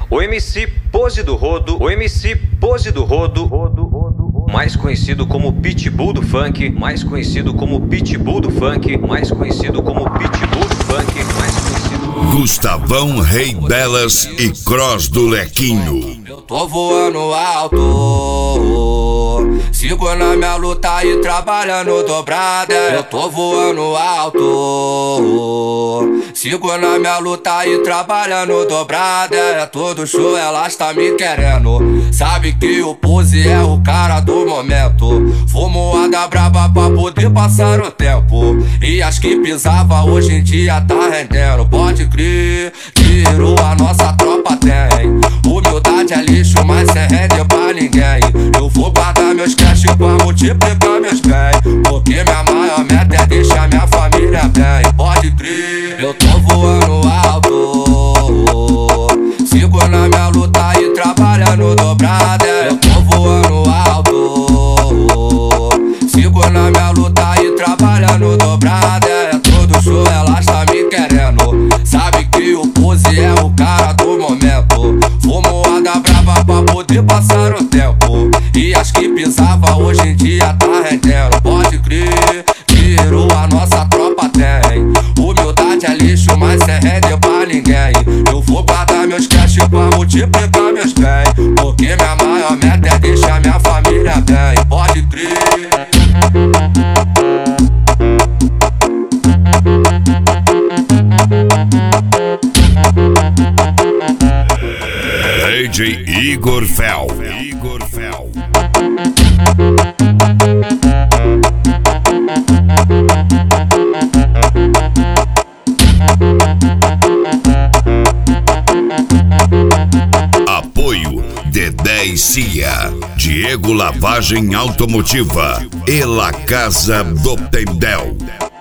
O MC Pose do Rodo, o MC Pose do Rodo, mais conhecido como Pitbull do Funk, mais conhecido como Pitbull do Funk, mais conhecido como Pitbull do Funk, mais conhecido... Gustavão, Rei Delas e Cross do Lequinho. Eu tô voando alto, sigo na minha luta e trabalhando dobrada. Eu tô voando alto, sigo na minha luta e trabalhando dobrada. É todo show, elas tá me querendo. Sabe que o Pose é o cara do momento. Fumoada braba pra poder passar o tempo. E as que pisava hoje em dia tá rendendo. Pode crer, tiro a nossa tropa tem. Humildade é lixo, mas cê rende pra ninguém. Eu vou guardar meus cash pra multiplicar meus bens, porque minha maior meta é deixar minha família bem. Pode crer, eu tô voando alto, sigo na minha luta e trabalhando dobrada. Eu tô voando alto, sigo na minha luta e trabalhando dobrada. É todo show, elas tá me querendo. Sabe que o Pose é o cara do momento. Fumoada brava pra poder passar o tempo. E as que pisava hoje em dia tá rendendo. Pode crer, tiro a nossa tropa tem. Humildade é lixo, mas cê rende pra ninguém. Eu vou guardar meus cash pra multiplicar meus bens, porque minha maior meta é deixar minha família bem. Pode crer. DJ Igor Fel. Apoio Dedé e Cia, Diego Lavagem Automotiva e La Casa do Tendel.